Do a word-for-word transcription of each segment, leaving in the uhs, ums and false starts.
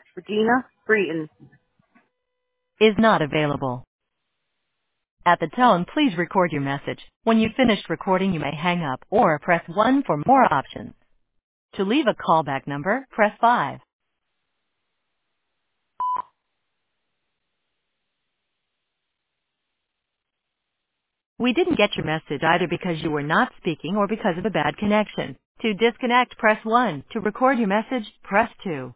Regina Breton. Is not available. At the tone, please record your message. When you've finished recording, you may hang up or press one for more options. To leave a callback number, press five. We didn't get your message either because you were not speaking or because of a bad connection. To disconnect, press one. To record your message, press two.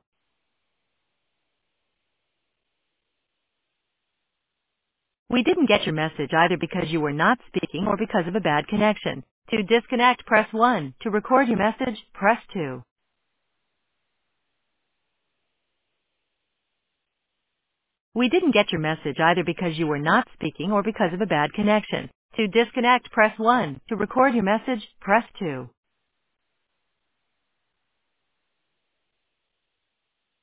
We didn't get your message either because you were not speaking or because of a bad connection. To disconnect, press one. To record your message, press two. We didn't get your message either because you were not speaking or because of a bad connection. To disconnect, press one. To record your message, press two.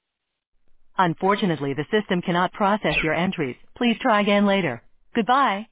Unfortunately, the system cannot process your entries. Please try again later. Goodbye.